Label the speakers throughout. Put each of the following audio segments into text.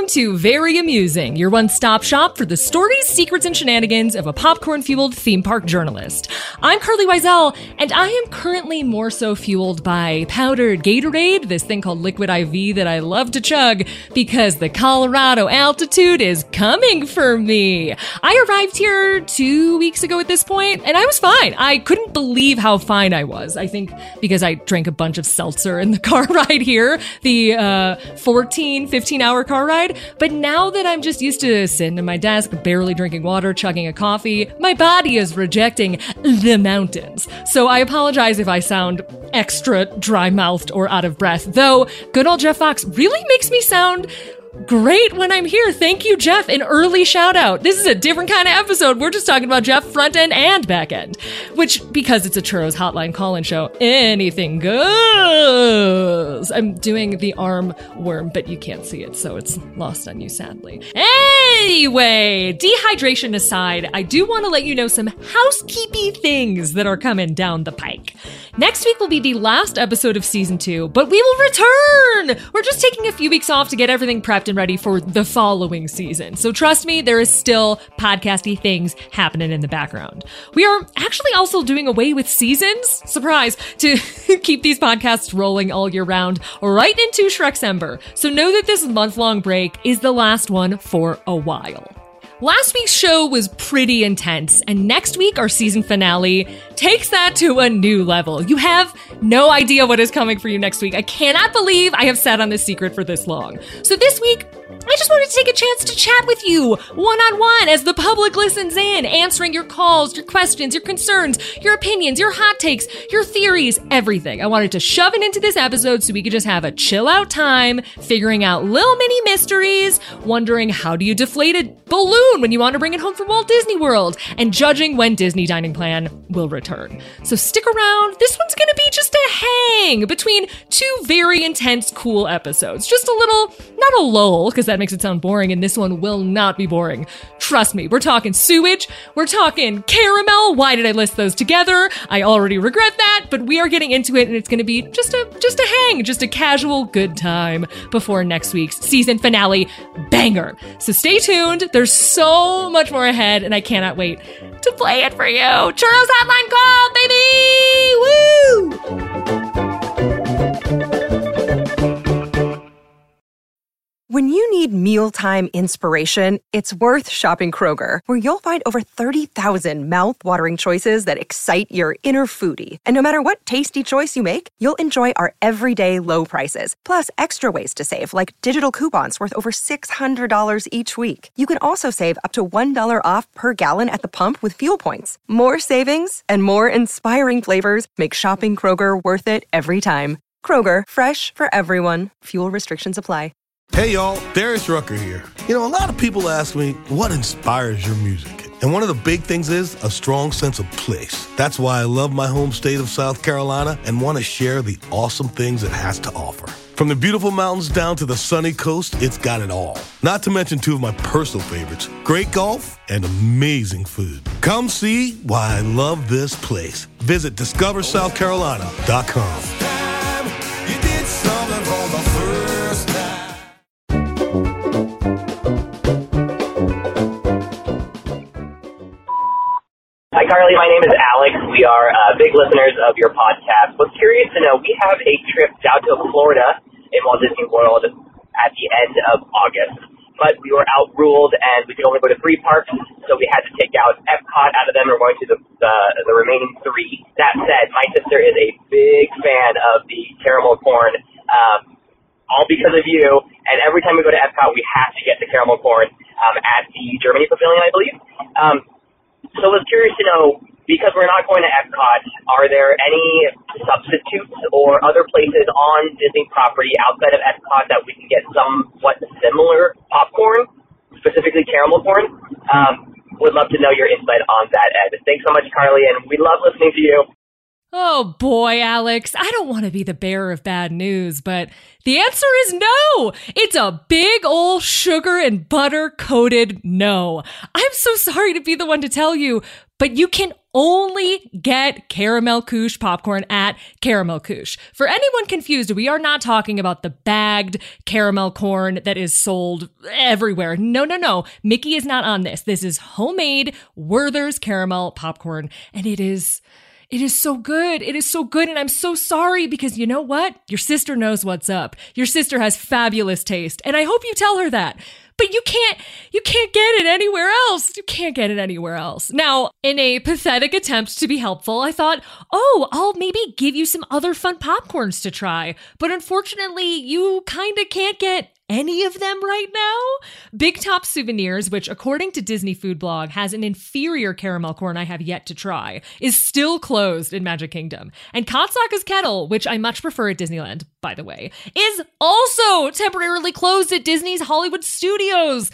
Speaker 1: to Very Amusing, your one-stop shop for the stories, secrets, and shenanigans of a popcorn-fueled theme park journalist. I'm Carly Wiesel, and I am currently more so fueled by powdered Gatorade, this thing called Liquid IV that I love to chug, because the Colorado altitude is coming for me. I arrived here 2 weeks ago at this point, and I was fine. I couldn't believe how fine I was. I think because I drank a bunch of seltzer in the car ride here, the 15-hour car ride. But now that I'm just used to sitting at my desk, barely drinking water, chugging a coffee, my body is rejecting the mountains. So I apologize if I sound extra dry-mouthed or out of breath, though good old Jeff Fox really makes me sound great when I'm here. Thank you, Jeff. An early shout out. This is a different kind of episode. We're just talking about Jeff front end and back end, which, because it's a Churros Hotline call-in show, anything goes. I'm doing the arm worm, but you can't see it, so it's lost on you, sadly. Anyway, dehydration aside, I do want to let you know some housekeeping things that are coming down the pike. Next week will be the last episode of season 2, but we will return! We're just taking a few weeks off to get everything prepped and ready for the following season. So trust me, there is still podcasty things happening in the background. We are actually also doing away with seasons, surprise, to keep these podcasts rolling all year round right into Shreksember. So know that this month-long break is the last one for a while. Last week's show was pretty intense, and next week, our season finale takes that to a new level. You have no idea what is coming for you next week. I cannot believe I have sat on this secret for this long. So this week, I just wanted to take a chance to chat with you one-on-one as the public listens in, answering your calls, your questions, your concerns, your opinions, your hot takes, your theories, everything. I wanted to shove it into this episode so we could just have a chill-out time, figuring out little mini mysteries, wondering how do you deflate a balloon when you want to bring it home from Walt Disney World, and judging when Disney Dining Plan will return. So stick around. This one's going to be just a hang between two very intense, cool episodes. Just a little, not a lull, because that makes it sound boring, and this one will not be boring. Trust me, we're talking sewage, we're talking caramel. Why did I list those together? I already regret that, but we are getting into it, and it's going to be just a hang, just a casual good time before next week's season finale banger. So stay tuned. There's so much more ahead, and I cannot wait to play it for you. Churros Hotline call, baby! Woo!
Speaker 2: When you need mealtime inspiration, it's worth shopping Kroger, where you'll find over 30,000 mouth-watering choices that excite your inner foodie. And no matter what tasty choice you make, you'll enjoy our everyday low prices, plus extra ways to save, like digital coupons worth over $600 each week. You can also save up to $1 off per gallon at the pump with fuel points. More savings and more inspiring flavors make shopping Kroger worth it every time. Kroger, fresh for everyone. Fuel restrictions apply.
Speaker 3: Hey y'all, Darius Rucker here. You know, a lot of people ask me, what inspires your music? And one of the big things is a strong sense of place. That's why I love my home state of South Carolina and want to share the awesome things it has to offer. From the beautiful mountains down to the sunny coast, it's got it all. Not to mention two of my personal favorites, great golf and amazing food. Come see why I love this place. Visit discoversouthcarolina.com.
Speaker 4: Hi, Carly. My name is Alex. We are big listeners of your podcast. Was curious to know, we have a trip down to Florida in Walt Disney World at the end of August. But we were outruled, and we could only go to 3 parks, so we had to take out Epcot out of them. We're going to the remaining 3. That said, my sister is a big fan of the caramel corn, all because of you. And every time we go to Epcot, we have to get the caramel corn at the Germany Pavilion, I believe. So I was curious to know, because we're not going to Epcot, are there any substitutes or other places on Disney property outside of Epcot that we can get somewhat similar popcorn, specifically caramel corn? Would love to know your insight on that, Ed. Thanks so much, Carly, and we love listening to you.
Speaker 1: Oh boy, Alex, I don't want to be the bearer of bad news, but the answer is no. It's a big old sugar and butter coated no. I'm so sorry to be the one to tell you, but you can only get Caramel Couche popcorn at Caramel Couche. For anyone confused, we are not talking about the bagged caramel corn that is sold everywhere. No. Mickey is not on this. This is homemade Werther's caramel popcorn, and it is so good. It is so good. And I'm so sorry because you know what? Your sister knows what's up. Your sister has fabulous taste. And I hope you tell her that. But you can't get it anywhere else. You can't get it anywhere else. Now, in a pathetic attempt to be helpful, I thought, I'll maybe give you some other fun popcorns to try. But unfortunately, you kind of can't get any of them right now. Big Top Souvenirs, which according to Disney Food Blog has an inferior caramel corn I have yet to try, is still closed in Magic Kingdom. And Katsaka's Kettle, which I much prefer at Disneyland, by the way, is also temporarily closed at Disney's Hollywood Studios.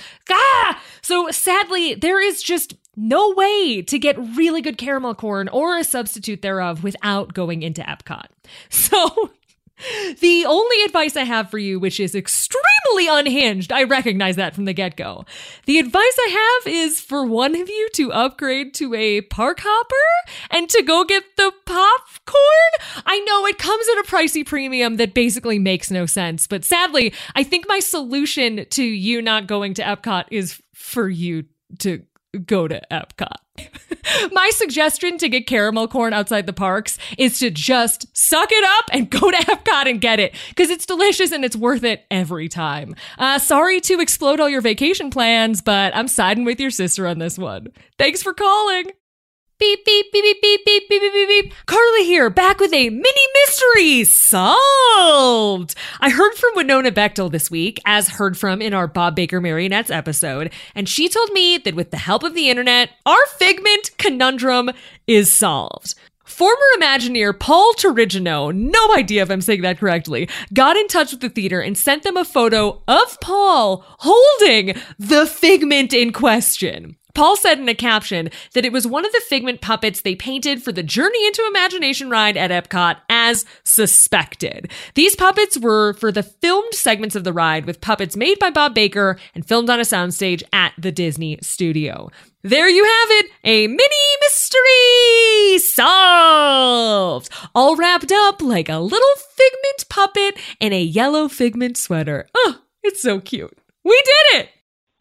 Speaker 1: So sadly, there is just no way to get really good caramel corn or a substitute thereof without going into Epcot. So the only advice I have for you, which is extremely unhinged, I recognize that from the get-go. The advice I have is for one of you to upgrade to a park hopper and to go get the popcorn. I know it comes at a pricey premium that basically makes no sense, but sadly, I think my solution to you not going to Epcot is for you to go to Epcot. My suggestion to get caramel corn outside the parks is to just suck it up and go to Epcot and get it, because it's delicious and it's worth it every time. Sorry to explode all your vacation plans, but I'm siding with your sister on this one. Thanks for calling. Beep, beep, beep, beep, beep, beep, beep, beep, beep, beep. Carly here, back with a mini mystery solved. I heard from Winona Bechtel this week, as heard from in our Bob Baker Marionettes episode, and she told me that with the help of the internet, our Figment conundrum is solved. Former Imagineer Paul Torrigino, no idea if I'm saying that correctly, got in touch with the theater and sent them a photo of Paul holding the Figment in question. Paul said in a caption that it was one of the Figment puppets they painted for the Journey into Imagination ride at Epcot as suspected. These puppets were for the filmed segments of the ride, with puppets made by Bob Baker and filmed on a soundstage at the Disney studio. There you have it, a mini mystery solved! All wrapped up like a little Figment puppet in a yellow Figment sweater. Oh, it's so cute. We did it!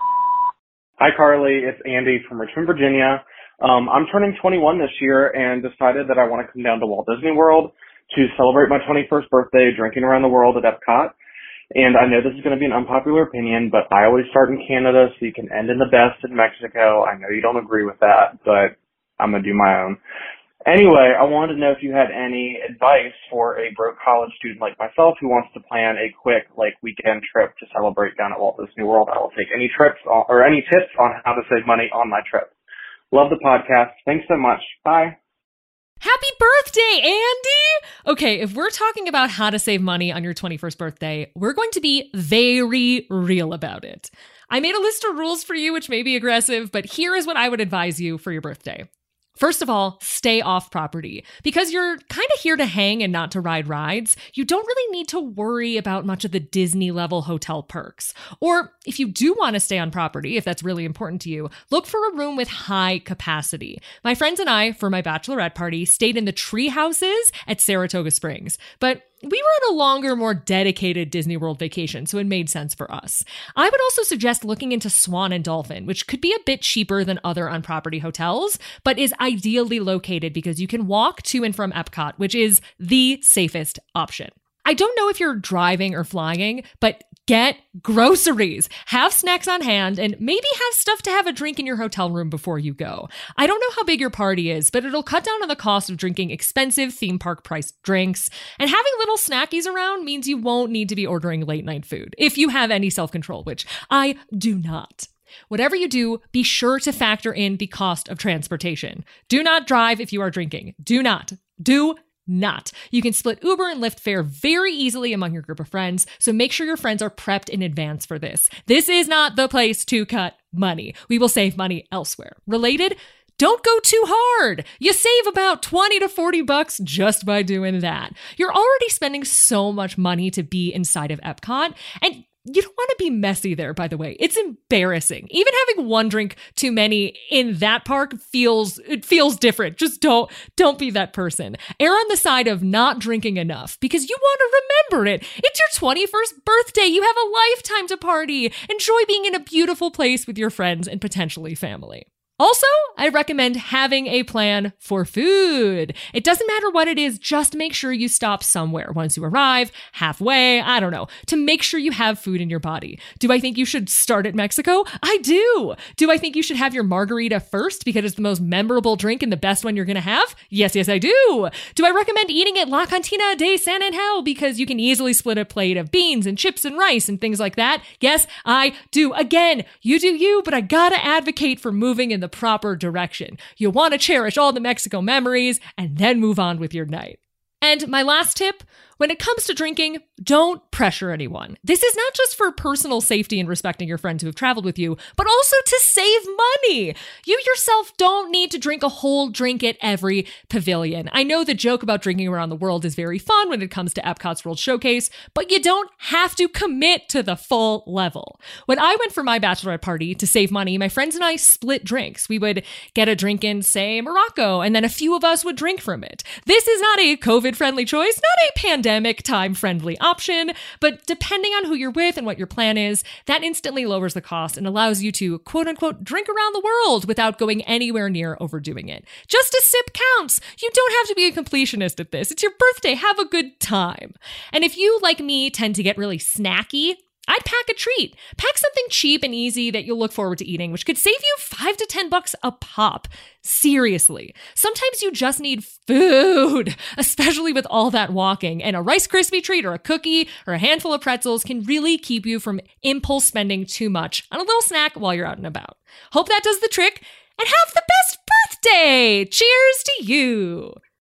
Speaker 5: Hi, Carly. It's Andy from Richmond, Virginia. I'm turning 21 this year and decided that I want to come down to Walt Disney World to celebrate my 21st birthday drinking around the world at Epcot. And I know this is going to be an unpopular opinion, but I always start in Canada so you can end in the best in Mexico. I know you don't agree with that, but I'm going to do my own. Anyway, I wanted to know if you had any advice for a broke college student like myself who wants to plan a quick, weekend trip to celebrate down at Walt Disney World. I will take any tips on how to save money on my trip. Love the podcast. Thanks so much. Bye.
Speaker 1: Happy birthday, Andy! Okay, if we're talking about how to save money on your 21st birthday, we're going to be very real about it. I made a list of rules for you, which may be aggressive, but here is what I would advise you for your birthday. First of all, stay off property. Because you're kind of here to hang and not to ride rides, you don't really need to worry about much of the Disney-level hotel perks. Or if you do want to stay on property, if that's really important to you, look for a room with high capacity. My friends and I, for my bachelorette party, stayed in the tree houses at Saratoga Springs. But we were on a longer, more dedicated Disney World vacation, so it made sense for us. I would also suggest looking into Swan and Dolphin, which could be a bit cheaper than other on-property hotels, but is ideally located because you can walk to and from Epcot, which is the safest option. I don't know if you're driving or flying, but get groceries, have snacks on hand, and maybe have stuff to have a drink in your hotel room before you go. I don't know how big your party is, but it'll cut down on the cost of drinking expensive theme park priced drinks. And having little snackies around means you won't need to be ordering late night food, if you have any self-control, which I do not. Whatever you do, be sure to factor in the cost of transportation. Do not drive if you are drinking. Do not. You can split Uber and Lyft fare very easily among your group of friends, so make sure your friends are prepped in advance for this. This is not the place to cut money. We will save money elsewhere. Related, don't go too hard. You save about 20 to 40 bucks just by doing that. You're already spending so much money to be inside of Epcot, and you don't want to be messy there, by the way. It's embarrassing. Even having one drink too many in that park feels different. Just don't be that person. Err on the side of not drinking enough because you want to remember it. It's your 21st birthday. You have a lifetime to party. Enjoy being in a beautiful place with your friends and potentially family. Also, I recommend having a plan for food. It doesn't matter what it is, just make sure you stop somewhere once you arrive, halfway, I don't know, to make sure you have food in your body. Do I think you should start at Mexico? I do. Do I think you should have your margarita first because it's the most memorable drink and the best one you're going to have? Yes, I do. Do I recommend eating at La Cantina de San Angel because you can easily split a plate of beans and chips and rice and things like that? Yes, I do. Again, you do you, but I gotta advocate for moving in the proper direction. You'll want to cherish all the Mexico memories and then move on with your night. And my last tip, when it comes to drinking, don't pressure anyone. This is not just for personal safety and respecting your friends who have traveled with you, but also to save money. You yourself don't need to drink a whole drink at every pavilion. I know the joke about drinking around the world is very fun when it comes to Epcot's World Showcase, but you don't have to commit to the full level. When I went for my bachelorette party to save money, my friends and I split drinks. We would get a drink in, say, Morocco, and then a few of us would drink from it. This is not a COVID-friendly choice, not a pandemic time-friendly option, but depending on who you're with and what your plan is, that instantly lowers the cost and allows you to quote-unquote drink around the world without going anywhere near overdoing it. Just a sip counts. You don't have to be a completionist at this. It's your birthday. Have a good time. And if you, like me, tend to get really snacky, I'd pack a treat. Pack something cheap and easy that you'll look forward to eating, which could save you $5 to $10 a pop. Seriously. Sometimes you just need food, especially with all that walking, and a Rice Krispie treat or a cookie or a handful of pretzels can really keep you from impulse spending too much on a little snack while you're out and about. Hope that does the trick, and have the best birthday! Cheers to you!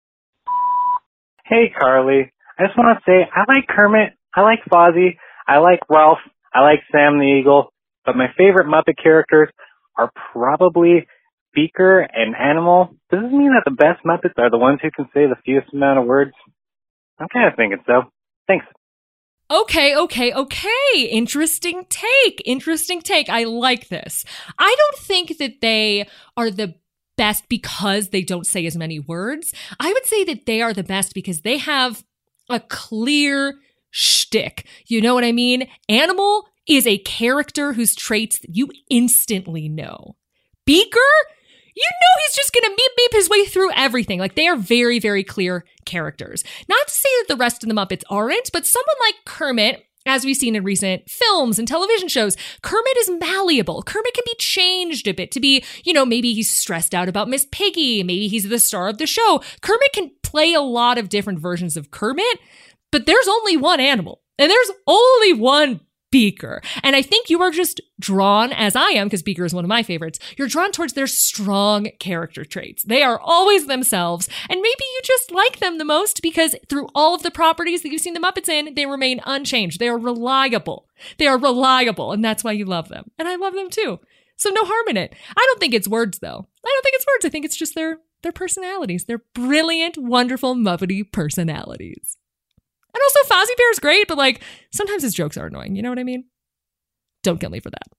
Speaker 6: Hey, Carly. I just want to say I like Kermit, I like Fozzie, I like Ralph, I like Sam the Eagle, but my favorite Muppet characters are probably Beaker and Animal. Does this mean that the best Muppets are the ones who can say the fewest amount of words? I'm kind of thinking so. Thanks.
Speaker 1: Okay. Interesting take. I like this. I don't think that they are the best because they don't say as many words. I would say that they are the best because they have a clear shtick. You know what I mean? Animal is a character whose traits you instantly know. Beaker? You know he's just gonna beep his way through everything. Like, they are very, very clear characters. Not to say that the rest of the Muppets aren't, but someone like Kermit, as we've seen in recent films and television shows, Kermit is malleable. Kermit can be changed a bit to be, maybe he's stressed out about Miss Piggy. Maybe he's the star of the show. Kermit can play a lot of different versions of Kermit, but there's only one Animal, and there's only one Beaker. And I think you are just drawn, as I am, because Beaker is one of my favorites, you're drawn towards their strong character traits. They are always themselves, and maybe you just like them the most because through all of the properties that you've seen the Muppets in, they remain unchanged. They are reliable. And that's why you love them. And I love them too. So no harm in it. I don't think it's words, though. I think it's just their personalities. Their brilliant, wonderful, Muppety personalities. And also, Fozzie Bear is great, but sometimes his jokes are annoying. You know what I mean? Don't get me for that.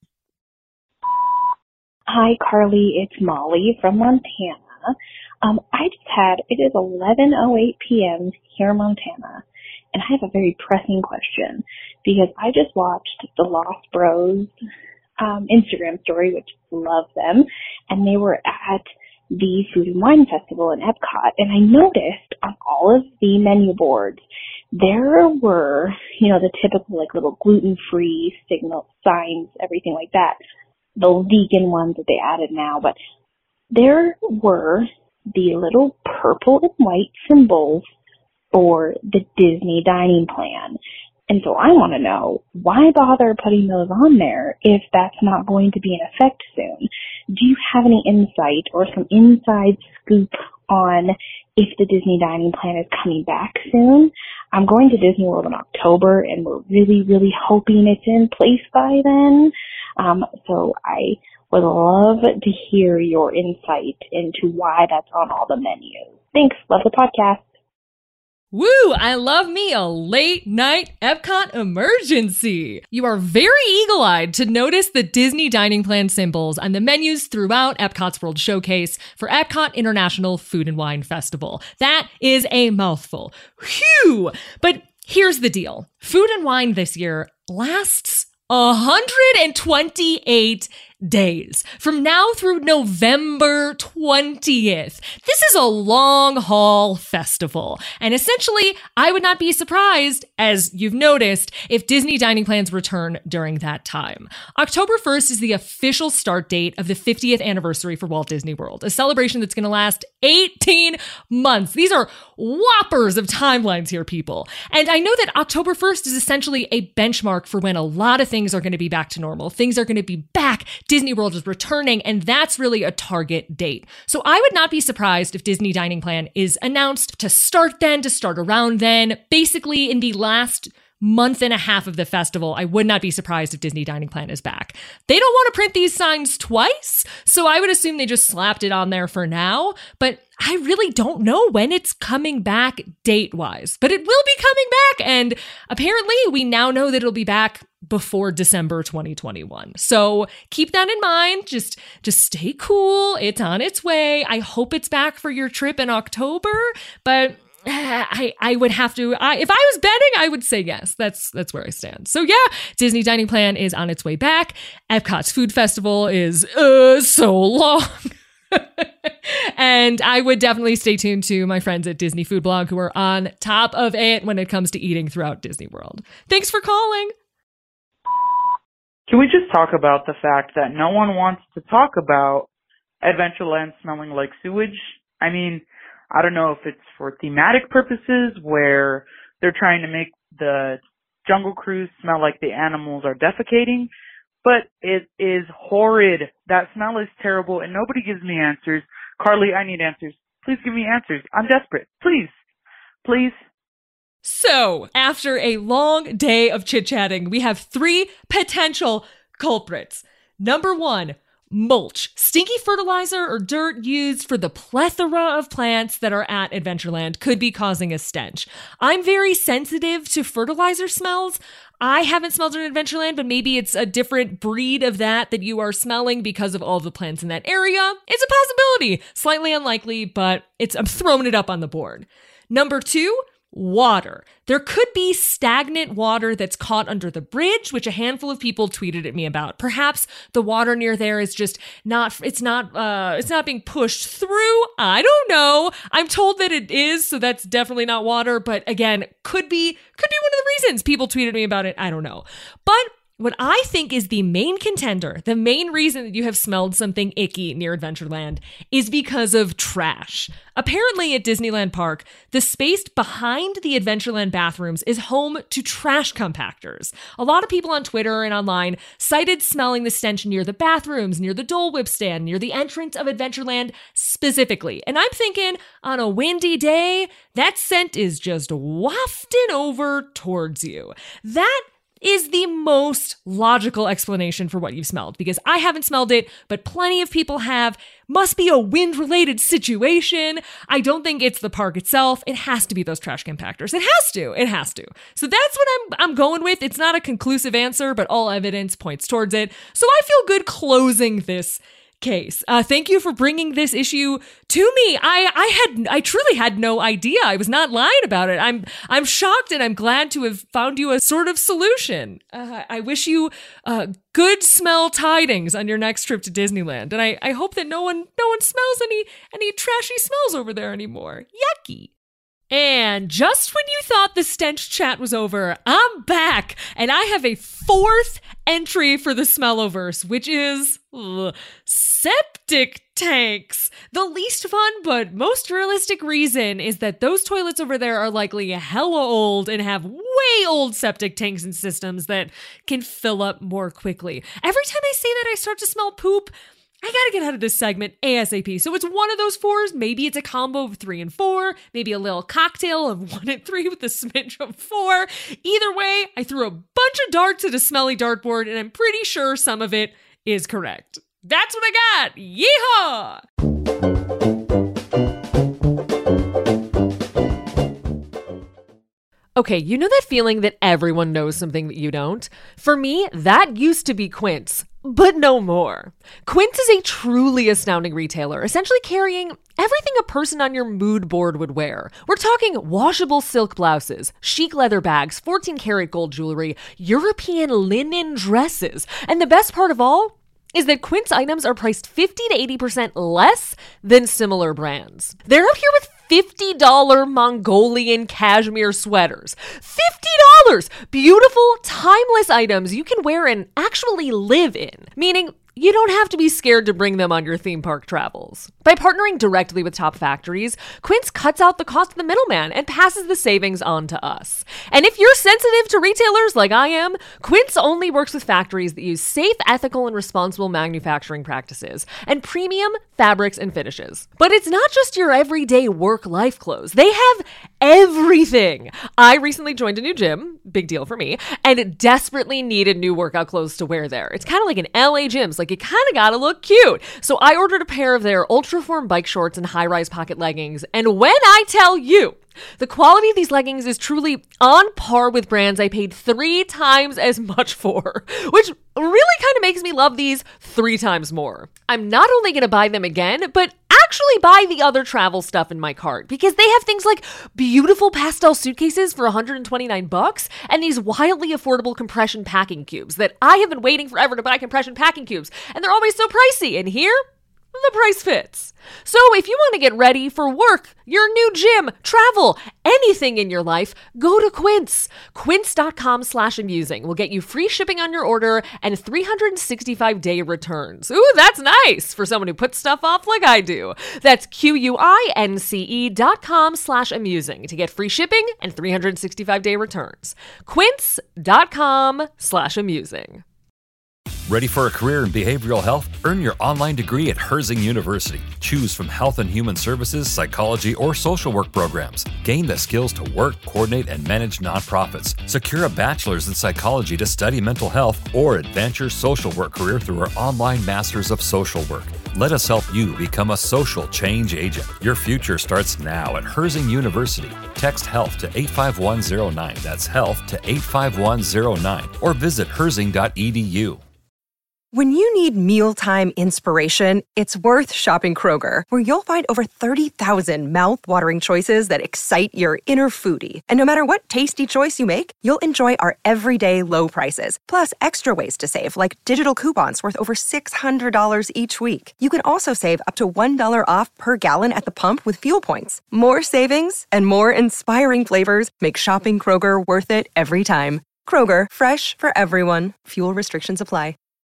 Speaker 7: Hi, Carly. It's Molly from Montana. It is 11:08 p.m. here in Montana, and I have a very pressing question because I just watched the Lost Bros Instagram story, which love them, and they were at the Food and Wine Festival in Epcot, and I noticed on all of the menu boards, there were, the typical little gluten-free signal signs, everything like that, the vegan ones that they added now, but there were the little purple and white symbols for the Disney dining plan. And so I want to know, why bother putting those on there if that's not going to be in effect soon? Do you have any insight or some inside scoop on if the Disney dining plan is coming back soon? I'm going to Disney World in October, and we're really, really hoping it's in place by then. So I Would love to hear your insight into why that's on all the menus. Thanks. Love the podcast.
Speaker 1: Woo! I love me a late night Epcot emergency. You are very eagle-eyed to notice the Disney dining plan symbols on the menus throughout Epcot's World Showcase for Epcot International Food and Wine Festival. That is a mouthful. Phew! But here's the deal. Food and Wine this year lasts 128 days from now through November 20th. This is a long haul festival. And essentially, I would not be surprised, as you've noticed, if Disney dining plans return during that time. October 1st is the official start date of the 50th anniversary for Walt Disney World, a celebration that's going to last 18 months. These are whoppers of timelines here, people. And I know that October 1st is essentially a benchmark for when a lot of things are going to be back to normal. Things are going to be back. Disney World is returning, and that's really a target date. So I would not be surprised if Disney Dining Plan is announced to start around then. Basically, in the last month and a half of the festival, I would not be surprised if Disney Dining Plan is back. They don't want to print these signs twice, so I would assume they just slapped it on there for now, but I really don't know when it's coming back date-wise. But it will be coming back, and apparently we now know that it'll be back before December 2021. So keep that in mind. Just stay cool. It's on its way. I hope it's back for your trip in October, but I would have to, if I was betting, I would say yes. That's where I stand. So yeah, Disney Dining Plan is on its way back. Epcot's Food Festival is so long. And I would definitely stay tuned to my friends at Disney Food Blog who are on top of it when it comes to eating throughout Disney World. Thanks for calling.
Speaker 8: Can we just talk about the fact that no one wants to talk about Adventureland smelling like sewage? I mean, I don't know if it's for thematic purposes where they're trying to make the Jungle Cruise smell like the animals are defecating, but it is horrid. That smell is terrible and nobody gives me answers. Carly, I need answers. Please give me answers. I'm desperate. Please. Please.
Speaker 1: So, after a long day of chit-chatting, we have 3 potential culprits. Number 1, mulch. Stinky fertilizer or dirt used for the plethora of plants that are at Adventureland could be causing a stench. I'm very sensitive to fertilizer smells. I haven't smelled it in Adventureland, but maybe it's a different breed of that you are smelling because of all the plants in that area. It's a possibility. Slightly unlikely, but I'm throwing it up on the board. Number 2, water. There could be stagnant water that's caught under the bridge, which a handful of people tweeted at me about. Perhaps the water near there is just not being pushed through. I don't know. I'm told that it is, so that's definitely not water, but again, could be one of the reasons people tweeted me about it. I don't know. But what I think is the main contender, the main reason that you have smelled something icky near Adventureland is because of trash. Apparently at Disneyland Park, the space behind the Adventureland bathrooms is home to trash compactors. A lot of people on Twitter and online cited smelling the stench near the bathrooms, near the Dole Whip stand, near the entrance of Adventureland specifically. And I'm thinking on a windy day, that scent is just wafting over towards you. That is the most logical explanation for what you've smelled, because I haven't smelled it, but plenty of people have. Must be a wind-related situation. I don't think it's the park itself. It has to be those trash compactors. It has to. So that's what I'm going with. It's not a conclusive answer, but all evidence points towards it. So I feel good closing this case. Thank you for bringing this issue to me. I truly had no idea. I was not lying about it. I'm shocked, and I'm glad to have found you a sort of solution. I wish you good smell tidings on your next trip to Disneyland, and I hope that no one smells any trashy smells over there anymore. Yucky. And just when you thought the stench chat was over, I'm back, and I have a 4th entry for the Smelloverse, which is septic tanks. The least fun but most realistic reason is that those toilets over there are likely hella old and have way old septic tanks and systems that can fill up more quickly. Every time I say that, I start to smell poop. I gotta get out of this segment ASAP. So it's one of those 4s. Maybe it's a combo of 3 and 4. Maybe a little cocktail of 1 and 3 with a smidge of 4. Either way, I threw a bunch of darts at a smelly dartboard, and I'm pretty sure some of it is correct. That's what I got. Yeehaw! Okay, you know that feeling that everyone knows something that you don't? For me, that used to be Quince, but no more. Quince is a truly astounding retailer, essentially carrying everything a person on your mood board would wear. We're talking washable silk blouses, chic leather bags, 14-karat gold jewelry, European linen dresses, and the best part of all is that Quince items are priced 50 to 80% less than similar brands. They're out here with $50 Mongolian cashmere sweaters. $50! Beautiful, timeless items you can wear and actually live in. Meaning, you don't have to be scared to bring them on your theme park travels. By partnering directly with top factories, Quince cuts out the cost of the middleman and passes the savings on to us. And if you're sensitive to retailers like I am, Quince only works with factories that use safe, ethical, and responsible manufacturing practices and premium fabrics and finishes. But it's not just your everyday work-life clothes. They have everything. I recently joined a new gym, big deal for me, and desperately needed new workout clothes to wear there. It's kind of like an LA gym. Like, you kind of gotta look cute. So I ordered a pair of their Ultraform bike shorts and high-rise pocket leggings. And when I tell you, the quality of these leggings is truly on par with brands I paid 3 times as much for, which really kind of makes me love these 3 times more. I'm not only going to buy them again, but actually buy the other travel stuff in my cart because they have things like beautiful pastel suitcases for $129 and these wildly affordable compression packing cubes that I have been waiting forever to buy compression packing cubes, and they're always so pricey. And here, the price fits. So if you want to get ready for work, your new gym, travel, anything in your life, go to Quince. Quince.com/amusing will get you free shipping on your order and 365-day returns. Ooh, that's nice for someone who puts stuff off like I do. That's QUINCE.com/amusing to get free shipping and 365-day returns. Quince.com/amusing.
Speaker 9: Ready for a career in behavioral health? Earn your online degree at Herzing University. Choose from health and human services, psychology, or social work programs. Gain the skills to work, coordinate, and manage nonprofits. Secure a bachelor's in psychology to study mental health, or advance your social work career through our online Masters of Social Work. Let us help you become a social change agent. Your future starts now at Herzing University. Text HEALTH to 85109. That's HEALTH to 85109. Or visit herzing.edu.
Speaker 2: When you need mealtime inspiration, it's worth shopping Kroger, where you'll find over 30,000 mouth-watering choices that excite your inner foodie. And no matter what tasty choice you make, you'll enjoy our everyday low prices, plus extra ways to save, like digital coupons worth over $600 each week. You can also save up to $1 off per gallon at the pump with fuel points. More savings and more inspiring flavors make shopping Kroger worth it every time. Kroger, fresh for everyone. Fuel restrictions apply.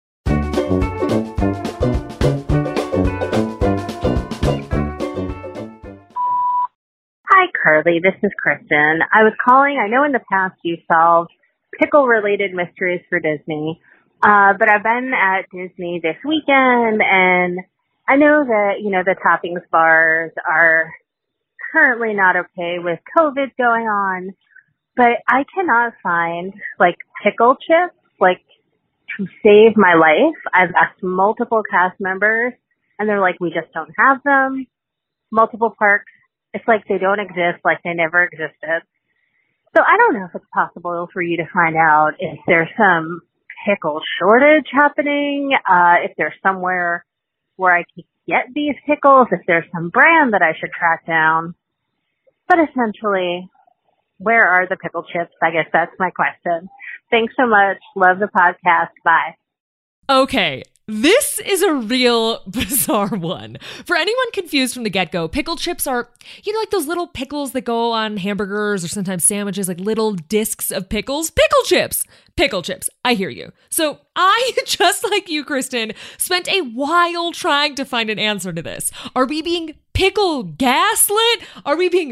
Speaker 10: Hi, Carly. This is Kristen. I was calling. I know in the past you solved pickle-related mysteries for Disney, but I've been at Disney this weekend, and I know that, the toppings bars are currently not okay with COVID going on, but I cannot find, pickle chips, to save my life. I've asked multiple cast members, and they're like, we just don't have them. Multiple parks, it's like they don't exist, like they never existed. So I don't know if it's possible for you to find out if there's some pickle shortage happening, if there's somewhere where I can get these pickles, if there's some brand that I should track down. But essentially, where are the pickle chips? I guess that's my question. Thanks so much. Love the podcast. Bye.
Speaker 1: Okay, this is a real bizarre one. For anyone confused from the get-go, pickle chips are, like those little pickles that go on hamburgers or sometimes sandwiches, like little discs of pickles. Pickle chips! Pickle chips. I hear you. So I, just like you, Kristen, spent a while trying to find an answer to this. Are we being pickle gaslit? Are we being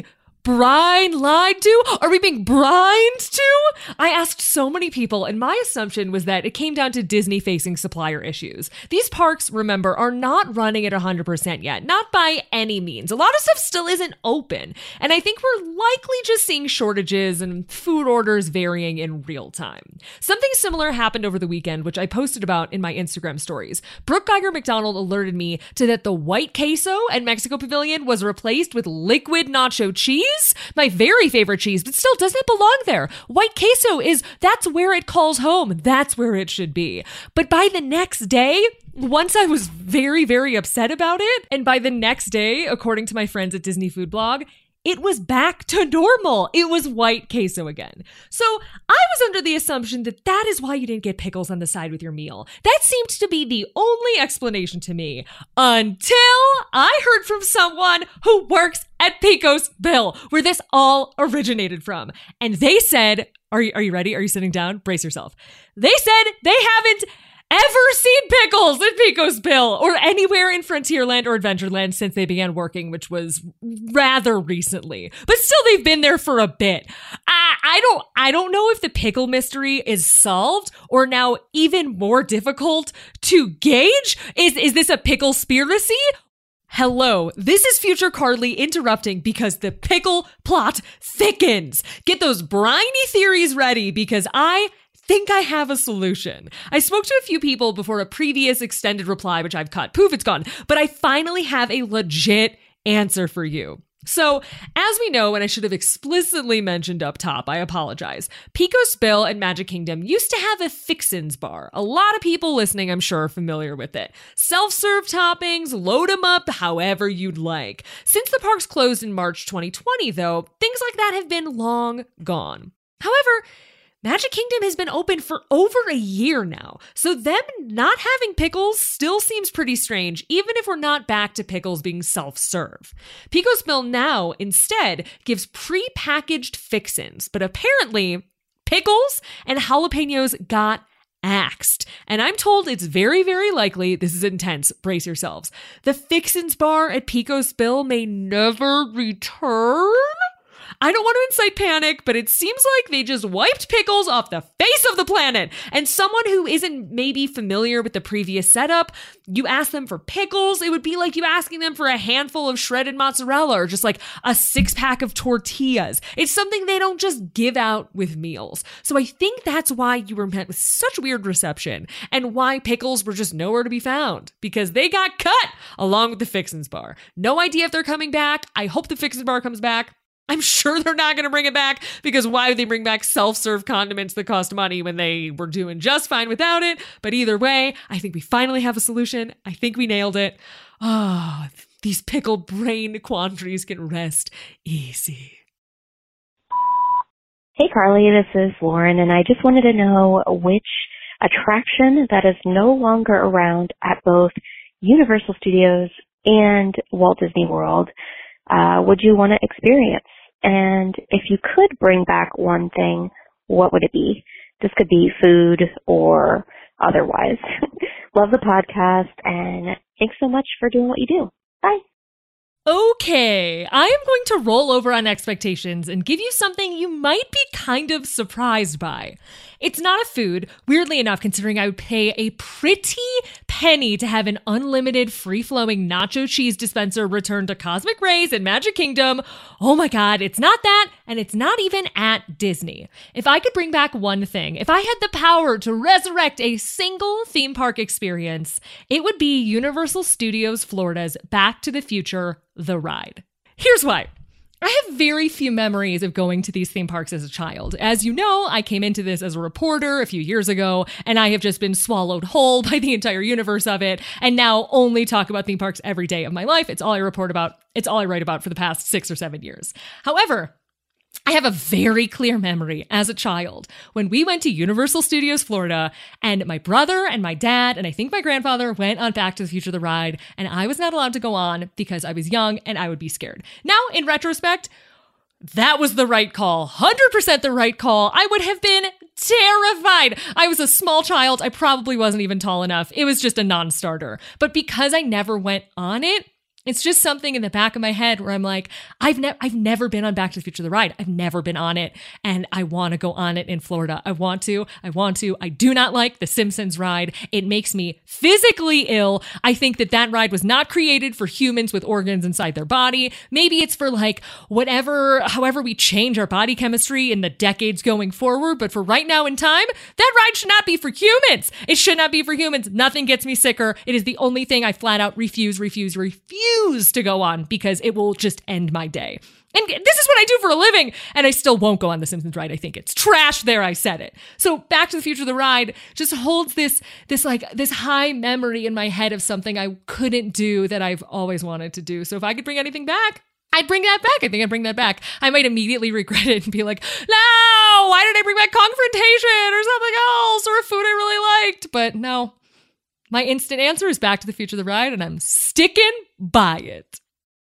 Speaker 1: lied to? Are we being brined to? I asked so many people, and my assumption was that it came down to Disney facing supplier issues. These parks, remember, are not running at 100% yet, not by any means. A lot of stuff still isn't open, and I think we're likely just seeing shortages and food orders varying in real time. Something similar happened over the weekend, which I posted about in my Instagram stories. Brooke Geiger McDonald alerted me to that the white queso at Mexico Pavilion was replaced with liquid nacho cheese. My very favorite cheese, but still doesn't belong there. White queso that's where it calls home. That's where it should be. But by the next day, once I was very, very upset about it, and by the next day, according to my friends at Disney Food Blog, it was back to normal. It was white queso again. So I was under the assumption that that is why you didn't get pickles on the side with your meal. That seemed to be the only explanation to me until I heard from someone who works at Pecos Bill, where this all originated from. And they said, are you ready? Are you sitting down? Brace yourself. They said they haven't ever seen pickles at Pecos Bill or anywhere in Frontierland or Adventureland since they began working, which was rather recently. But still, they've been there for a bit. I don't know if the pickle mystery is solved or now even more difficult to gauge. Is this a pickle-spiracy? Hello, this is Future Carly interrupting because the pickle plot thickens. Get those briny theories ready because I think I have a solution. I spoke to a few people before a previous extended reply, which I've cut. Poof, it's gone. But I finally have a legit answer for you. So, as we know, and I should have explicitly mentioned up top, I apologize, Pecos Bill and Magic Kingdom used to have a Fixins bar. A lot of people listening, I'm sure, are familiar with it. Self-serve toppings, load them up however you'd like. Since the parks closed in March 2020, though, things like that have been long gone. However, Magic Kingdom has been open for over a year now, so them not having pickles still seems pretty strange, even if we're not back to pickles being self-serve. Pecos Bill now, instead, gives pre-packaged fixins, but apparently, pickles and jalapenos got axed. And I'm told it's very, very likely, this is intense, brace yourselves, the Fixins bar at Pecos Bill may never return? I don't want to incite panic, but it seems like they just wiped pickles off the face of the planet. And someone who isn't maybe familiar with the previous setup, you ask them for pickles, it would be like you asking them for a handful of shredded mozzarella or just like a 6-pack of tortillas. It's something they don't just give out with meals. So I think that's why you were met with such weird reception and why pickles were just nowhere to be found, because they got cut along with the Fixins bar. No idea if they're coming back. I hope the Fixins bar comes back. I'm sure they're not going to bring it back, because why would they bring back self-serve condiments that cost money when they were doing just fine without it? But either way, I think we finally have a solution. I think we nailed it. Oh, these pickle brain quandaries can rest easy.
Speaker 11: Hey Carly, this is Lauren, and I just wanted to know which attraction that is no longer around at both Universal Studios and Walt Disney World would you want to experience? And if you could bring back one thing, what would it be? This could be food or otherwise. Love the podcast, and thanks so much for doing what you do. Bye.
Speaker 1: Okay, I am going to roll over on expectations and give you something you might be kind of surprised by. It's not a food, weirdly enough, considering I would pay a pretty penny to have an unlimited free-flowing nacho cheese dispenser returned to Cosmic Rays in Magic Kingdom. Oh my god, it's not that, and it's not even at Disney. If I could bring back one thing, if I had the power to resurrect a single theme park experience, it would be Universal Studios Florida's Back to the Future, The Ride. Here's why. I have very few memories of going to these theme parks as a child. As you know, I came into this as a reporter a few years ago, and I have just been swallowed whole by the entire universe of it, and now only talk about theme parks every day of my life. It's all I report about. It's all I write about for the past 6 or 7 years. However, I have a very clear memory as a child when we went to Universal Studios Florida, and my brother and my dad and I think my grandfather went on Back to the Future the Ride, and I was not allowed to go on because I was young and I would be scared. Now, in retrospect, that was the right call. 100% the right call. I would have been terrified. I was a small child. I probably wasn't even tall enough. It was just a non-starter. But because I never went on it, It's just something in the back of my head where I'm like, I've never been on Back to the Future the ride. I've never been on it, and I want to go on it in Florida. I want to. I do not like the Simpsons ride. It makes me physically ill. I think that ride was not created for humans with organs inside their body. Maybe it's for like however we change our body chemistry in the decades going forward. But for right now in time, that ride should not be for humans. It should not be for humans. Nothing gets me sicker. It is the only thing I flat out refuse to go on because it will just end my day. And this is what I do for a living, and I still won't go on the Simpsons ride. I think it's trash. There, I said it. So Back to the Future, the ride just holds this high memory in my head of something I couldn't do that I've always wanted to do. So if I could bring anything back, I'd bring that back. I think I'd bring that back. I might immediately regret it and be like, no, why did I bring back Confrontation or something else or a food I really liked? But no. My instant answer is Back to the Future, the ride, and I'm sticking by it.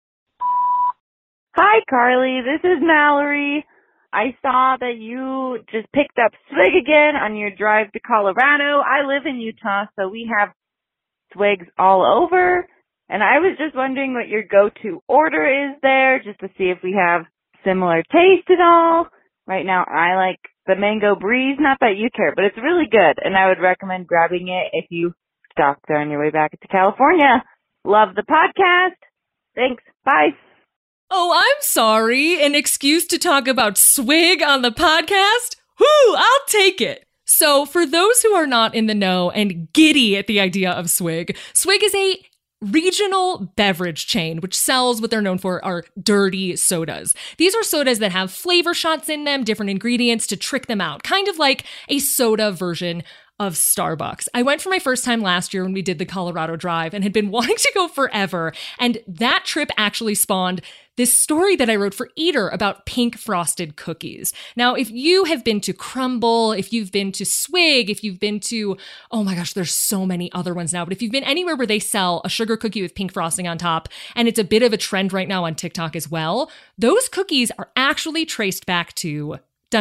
Speaker 12: Hi, Carly. This is Mallory. I saw that you just picked up Swig again on your drive to Colorado. I live in Utah, so we have Swigs all over. And I was just wondering what your go-to order is there, just to see if we have similar taste at all. Right now, I like the Mango Breeze. Not that you care, but it's really good. And I would recommend grabbing it if you stop there on your way back to California. Love the podcast. Thanks. Bye.
Speaker 1: Oh, I'm sorry. An excuse to talk about Swig on the podcast? Whoo, I'll take it. So for those who are not in the know and giddy at the idea of Swig, Swig is a regional beverage chain, which sells what they're known for are dirty sodas. These are sodas that have flavor shots in them, different ingredients to trick them out, kind of like a soda version of Starbucks. I went for my first time last year when we did the Colorado drive and had been wanting to go forever. And that trip actually spawned this story that I wrote for Eater about pink frosted cookies. Now, if you have been to Crumble, if you've been to Swig, if you've been to, oh my gosh, there's so many other ones now, but if you've been anywhere where they sell a sugar cookie with pink frosting on top, and it's a bit of a trend right now on TikTok as well, those cookies are actually traced back to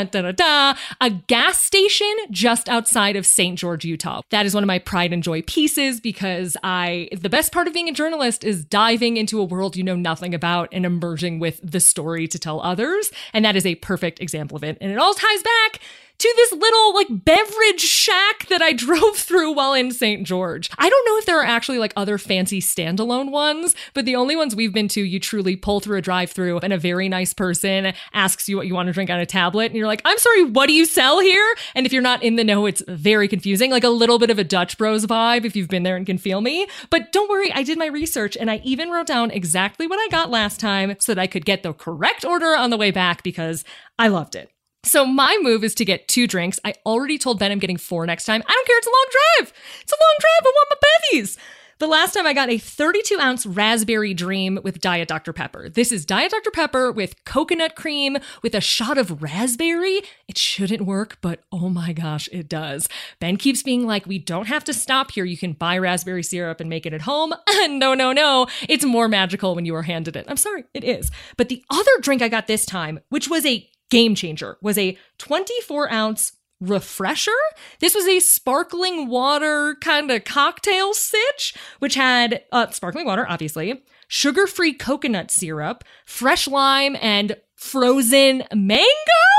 Speaker 1: a gas station just outside of St. George, Utah. That is one of my pride and joy pieces because the best part of being a journalist is diving into a world you know nothing about and emerging with the story to tell others. And that is a perfect example of it. And it all ties back to this little beverage shack that I drove through while in St. George. I don't know if there are actually other fancy standalone ones, but the only ones we've been to, you truly pull through a drive-through and a very nice person asks you what you want to drink on a tablet. And you're like, I'm sorry, what do you sell here? And if you're not in the know, it's very confusing, like a little bit of a Dutch Bros vibe if you've been there and can feel me. But don't worry, I did my research and I even wrote down exactly what I got last time so that I could get the correct order on the way back because I loved it. So my move is to get 2 drinks. I already told Ben I'm getting 4 next time. I don't care. It's a long drive. It's a long drive. I want my bevies. The last time I got a 32-ounce Raspberry Dream with Diet Dr. Pepper. This is Diet Dr. Pepper with coconut cream with a shot of raspberry. It shouldn't work, but oh my gosh, it does. Ben keeps being like, we don't have to stop here. You can buy raspberry syrup and make it at home. No. It's more magical when you are handed it. I'm sorry, it is. But the other drink I got this time, which was a game changer, was a 24-ounce Refresher. This was a sparkling water kind of cocktail sitch, which had sparkling water, obviously, sugar-free coconut syrup, fresh lime, and frozen mango.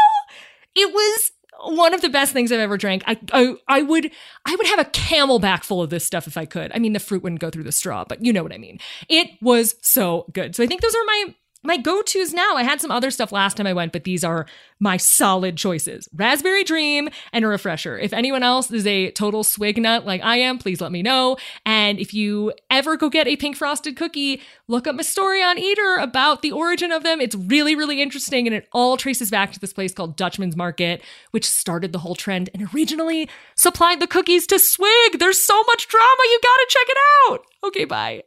Speaker 1: It was one of the best things I've ever drank. I would have a Camelback full of this stuff if I could. I mean, the fruit wouldn't go through the straw, but you know what I mean. It was so good. So I think those are my go-tos now. I had some other stuff last time I went, but these are my solid choices. Raspberry Dream and a Refresher. If anyone else is a total swig nut like I am, please let me know. And if you ever go get a pink frosted cookie, look up my story on Eater about the origin of them. It's really, really interesting, and it all traces back to this place called Dutchman's Market, which started the whole trend and originally supplied the cookies to Swig. There's so much drama. You gotta check it out. Okay, bye.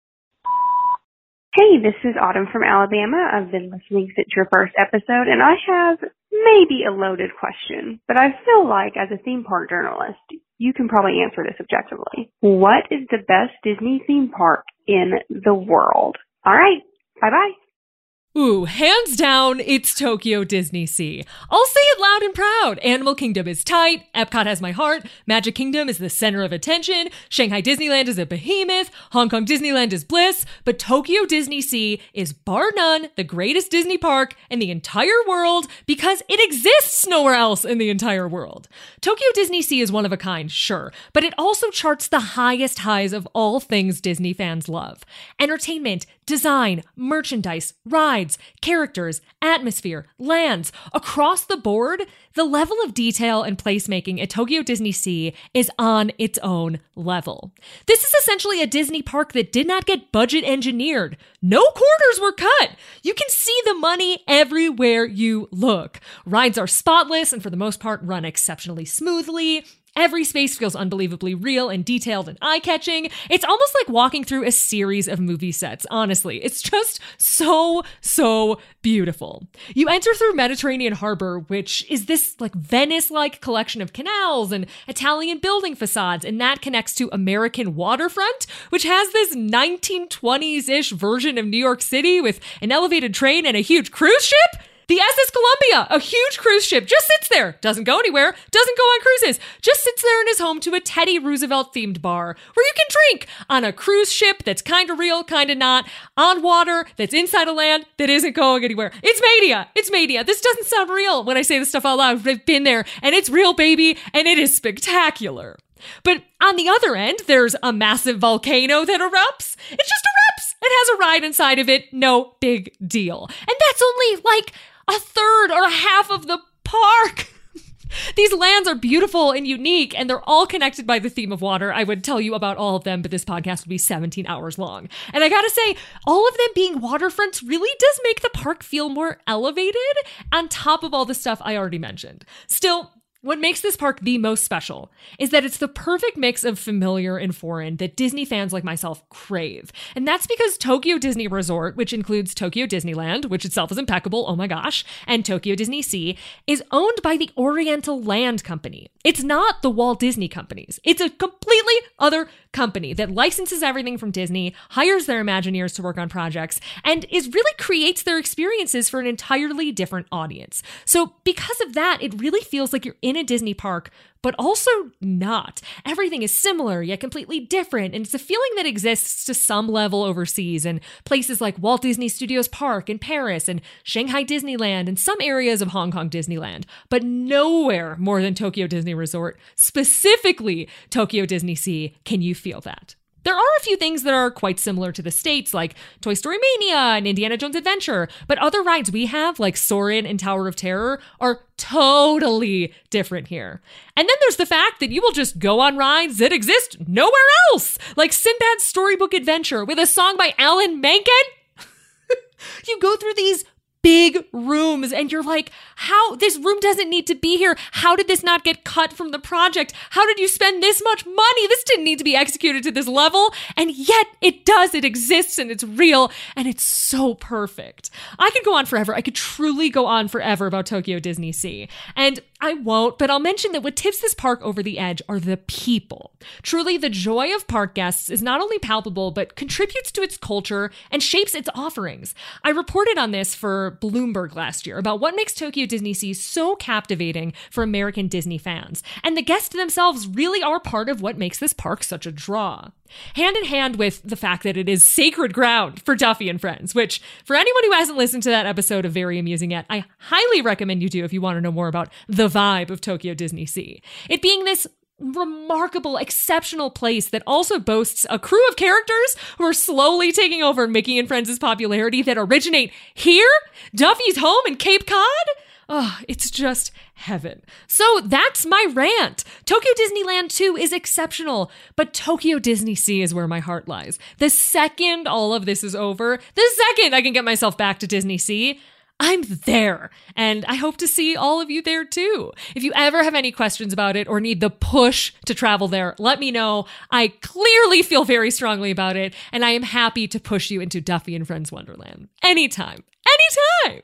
Speaker 13: Hey, this is Autumn from Alabama. I've been listening since your first episode, and I have maybe a loaded question, but I feel like as a theme park journalist, you can probably answer this objectively. What is the best Disney theme park in the world? All right. Bye-bye.
Speaker 1: Ooh, hands down, it's Tokyo Disney Sea. I'll say it loud and proud. Animal Kingdom is tight, Epcot has my heart, Magic Kingdom is the center of attention, Shanghai Disneyland is a behemoth, Hong Kong Disneyland is bliss, but Tokyo Disney Sea is bar none the greatest Disney park in the entire world because it exists nowhere else in the entire world. Tokyo Disney Sea is one of a kind, sure, but it also charts the highest highs of all things Disney fans love. Entertainment, design, merchandise, rides, characters, atmosphere, lands. Across the board, the level of detail and placemaking at Tokyo Disney Sea is on its own level. This is essentially a Disney park that did not get budget engineered. No corners were cut. You can see the money everywhere you look. Rides are spotless and for the most part run exceptionally smoothly. Every space feels unbelievably real and detailed and eye-catching. It's almost like walking through a series of movie sets, honestly. It's just so beautiful. You enter through Mediterranean Harbor, which is this like Venice-like collection of canals and Italian building facades, and that connects to American Waterfront, which has this 1920s-ish version of New York City with an elevated train and a huge cruise ship. The SS Columbia, a huge cruise ship, just sits there, doesn't go anywhere, doesn't go on cruises, just sits there and is home to a Teddy Roosevelt-themed bar where you can drink on a cruise ship that's kind of real, kind of not, on water that's inside a land that isn't going anywhere. It's mania. It's mania. This doesn't sound real when I say this stuff out loud. I've been there, and it's real, baby, and it is spectacular. But on the other end, there's a massive volcano that erupts. It just erupts. It has a ride inside of it. No big deal. And that's only like a third or a half of the park. These lands are beautiful and unique, and they're all connected by the theme of water. I would tell you about all of them, but this podcast would be 17 hours long. And I gotta say, all of them being waterfronts really does make the park feel more elevated on top of all the stuff I already mentioned. Still, what makes this park the most special is that it's the perfect mix of familiar and foreign that Disney fans like myself crave. And that's because Tokyo Disney Resort, which includes Tokyo Disneyland, which itself is impeccable, oh my gosh, and Tokyo Disney Sea, is owned by the Oriental Land Company. It's not the Walt Disney Companies. It's a completely other company that licenses everything from Disney, hires their Imagineers to work on projects, and really creates their experiences for an entirely different audience. So because of that, it really feels like you're in a Disney park, but also not. Everything is similar, yet completely different, and it's a feeling that exists to some level overseas in places like Walt Disney Studios Park in Paris and Shanghai Disneyland and some areas of Hong Kong Disneyland, but nowhere more than Tokyo Disney Resort, specifically Tokyo Disney Sea, can you feel that. There are a few things that are quite similar to the States, like Toy Story Mania and Indiana Jones Adventure, but other rides we have, like Soarin' and Tower of Terror, are totally different here. And then there's the fact that you will just go on rides that exist nowhere else, like Sinbad's Storybook Adventure with a song by Alan Menken. You go through these big rooms and you're like, how? This room doesn't need to be here. How did this not get cut from the project? How did you spend this much money? This didn't need to be executed to this level. And yet it does. It exists and it's real and it's so perfect. I could go on forever. I could truly go on forever about Tokyo Disney Sea. And I won't, but I'll mention that what tips this park over the edge are the people. Truly, the joy of park guests is not only palpable, but contributes to its culture and shapes its offerings. I reported on this for Bloomberg last year about what makes Tokyo Disney Sea so captivating for American Disney fans. And the guests themselves really are part of what makes this park such a draw. Hand in hand with the fact that it is sacred ground for Duffy and Friends, which for anyone who hasn't listened to that episode of Very Amusing yet, I highly recommend you do if you want to know more about the vibe of Tokyo Disney Sea. It being this remarkable, exceptional place that also boasts a crew of characters who are slowly taking over Mickey and Friends' popularity that originate here, Duffy's home in Cape Cod. Oh, it's just heaven. So that's my rant. Tokyo Disneyland 2 is exceptional, but Tokyo Disney Sea is where my heart lies. The second all of this is over, the second I can get myself back to Disney Sea, I'm there, and I hope to see all of you there too. If you ever have any questions about it or need the push to travel there, let me know. I clearly feel very strongly about it, and I am happy to push you into Duffy and Friends Wonderland. Anytime. Anytime!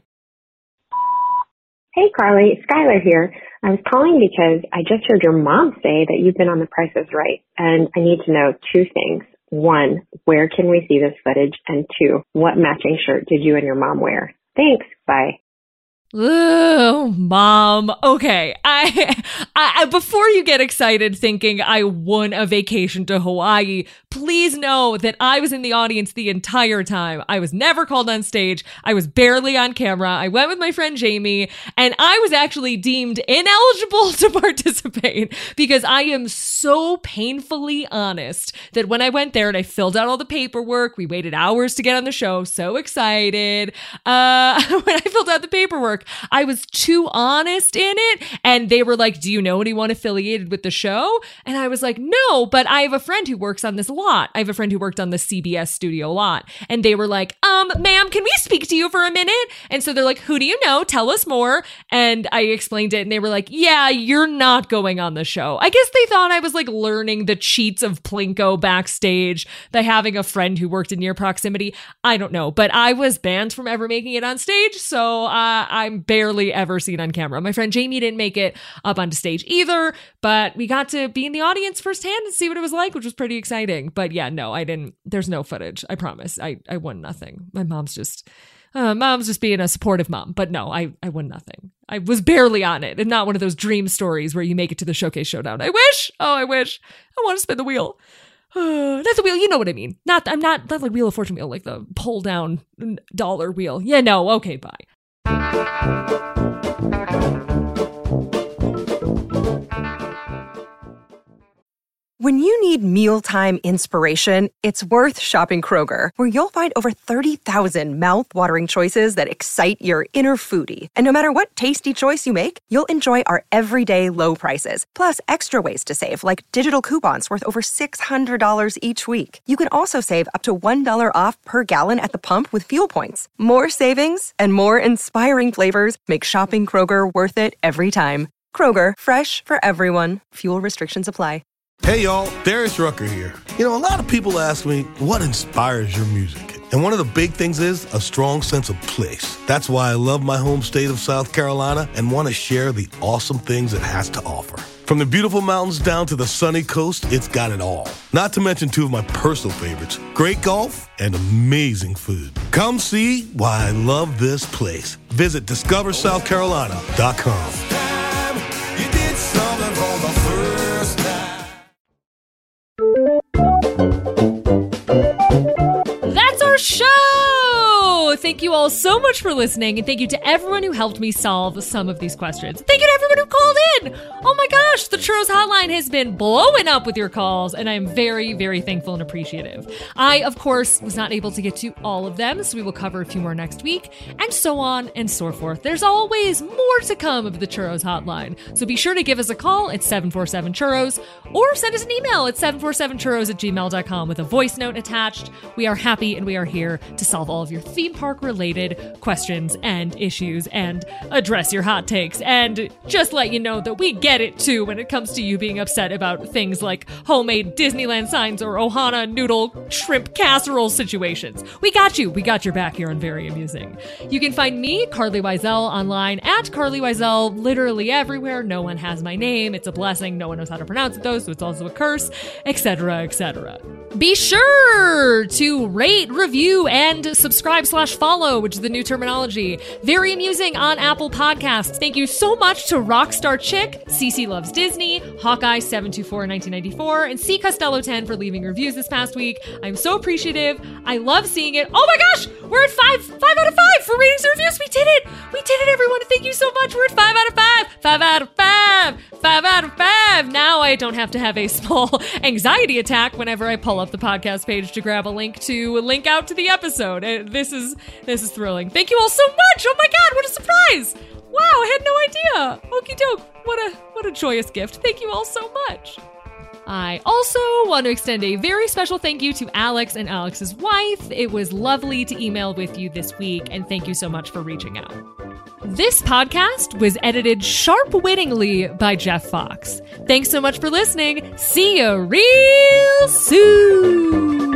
Speaker 14: Hey Carly, Skylar here. I was calling because I just heard your mom say that you've been on The Price is Right, and I need to know two things. One, where can we see this footage? And two, what matching shirt did you and your mom wear? Thanks. Bye.
Speaker 1: Oh, Mom. Okay. I before you get excited thinking I won a vacation to Hawaii, please know that I was in the audience the entire time. I was never called on stage. I was barely on camera. I went with my friend Jamie, and I was actually deemed ineligible to participate because I am so painfully honest that when I went there and I filled out all the paperwork, we waited hours to get on the show. So excited. When I filled out the paperwork, I was too honest in it. And they were like, do you know anyone affiliated with the show? And I was like, no, but I have a friend who works on this lot. I have a friend who worked on the CBS studio lot. And they were like, ma'am, can we speak to you for a minute? And so they're like, who do you know? Tell us more. And I explained it and they were like, yeah, you're not going on the show. I guess they thought I was like learning the cheats of Plinko backstage by having a friend who worked in near proximity. I don't know, but I was banned from ever making it on stage. So I'm barely ever seen on camera. My friend Jamie didn't make it up onto stage either, but we got to be in the audience firsthand and see what it was like, which was pretty exciting. But yeah, no, I didn't. There's no footage. I promise. I won nothing. My mom's just being a supportive mom. But no, I won nothing. I was barely on it, and not one of those dream stories where you make it to the Showcase Showdown. I wish. I wish. I want to spin the wheel. Not the wheel, you know what I mean. I'm not like Wheel of Fortune wheel, like the pull down dollar wheel. Yeah, no, okay, bye.
Speaker 2: When you need mealtime inspiration, it's worth shopping Kroger, where you'll find over 30,000 mouth-watering choices that excite your inner foodie. And no matter what tasty choice you make, you'll enjoy our everyday low prices, plus extra ways to save, like digital coupons worth over $600 each week. You can also save up to $1 off per gallon at the pump with fuel points. More savings and more inspiring flavors make shopping Kroger worth it every time. Kroger, fresh for everyone. Fuel restrictions apply.
Speaker 3: Hey, y'all, Darius Rucker here. A lot of people ask me, what inspires your music? And one of the big things is a strong sense of place. That's why I love my home state of South Carolina and want to share the awesome things it has to offer. From the beautiful mountains down to the sunny coast, it's got it all. Not to mention two of my personal favorites, great golf and amazing food. Come see why I love this place. Visit discoversouthcarolina.com.
Speaker 1: That's our show! Thank you all so much for listening, and thank you to everyone who helped me solve some of these questions. Thank you to everyone who called in! Oh my gosh, the Churros Hotline has been blowing up with your calls, and I'm very, very thankful and appreciative. I, of course, was not able to get to all of them, so we will cover a few more next week, and so on and so forth. There's always more to come of the Churros Hotline, so be sure to give us a call at 747-CHURROS, or send us an email at 747churros@gmail.com with a voice note attached. We are happy and we are here to solve all of your theme park related questions and issues and address your hot takes and just let you know that we get it too when it comes to you being upset about things like homemade Disneyland signs or Ohana noodle shrimp casserole situations. We got you. We got your back here on Very Amusing. You can find me, Carly Wiesel, online at Carly Wiesel, literally everywhere. No one has my name. It's a blessing. No one knows how to pronounce it though, so it's also a curse, etc., etc. Be sure to rate, review, and subscribe/follow, which is the new terminology. Very Amusing on Apple Podcasts. Thank you so much to Rockstar Chick, CC Loves Disney, Hawkeye 724 1994, and C Costello 10 for leaving reviews this past week. I'm so appreciative. I love seeing it. Oh my gosh, we're at 5 out of 5 for ratings and reviews. We did it. We did it, everyone. Thank you so much. We're at 5 out of 5. 5 out of 5. 5 out of 5. Now I don't have to have a small anxiety attack whenever I pull up the podcast page to grab a link out to the episode. This is thrilling. Thank you all so much. Oh my god, what a surprise. Wow, I had no idea. Okie doke. What a joyous gift. Thank you all so much. I also want to extend a very special thank you to Alex and Alex's wife. It was lovely to email with you this week, and thank you so much for reaching out. This podcast was edited sharp-wittingly by Jeff Fox. Thanks so much for listening. See you real soon.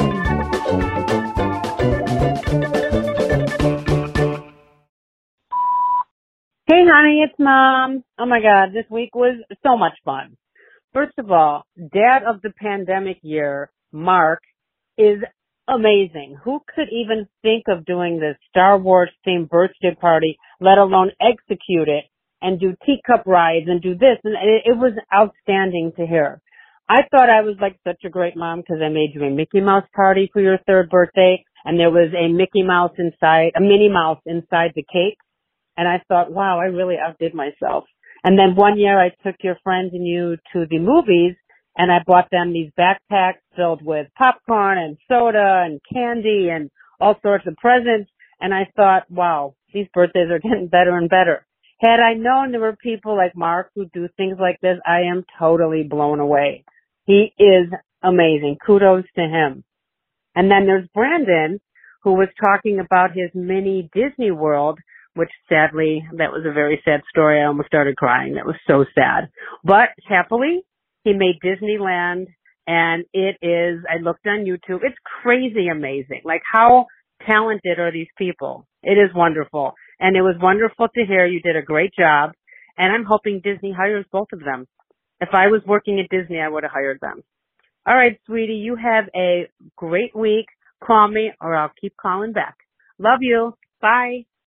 Speaker 15: Hey, honey, it's Mom. Oh my God, this week was so much fun. First of all, dad of the pandemic year, Mark, is amazing. Who could even think of doing this Star Wars themed birthday party, let alone execute it and do teacup rides and do this? And it was outstanding to hear. I thought I was like such a great mom because I made you a Mickey Mouse party for your 3rd birthday, and there was a Minnie Mouse inside the cake. And I thought, wow, I really outdid myself. And then one year I took your friends and you to the movies, and I bought them these backpacks filled with popcorn and soda and candy and all sorts of presents. And I thought, wow, these birthdays are getting better and better. Had I known there were people like Mark who do things like this, I am totally blown away. He is amazing. Kudos to him. And then there's Brandon, who was talking about his mini Disney World, which sadly, that was a very sad story. I almost started crying. That was so sad. But happily, he made Disneyland, and it is, I looked on YouTube, it's crazy amazing. Like, how talented are these people? It is wonderful. And it was wonderful to hear. You did a great job. And I'm hoping Disney hires both of them. If I was working at Disney, I would have hired them. All right, sweetie, you have a great week. Call me or I'll keep calling back. Love you. Bye.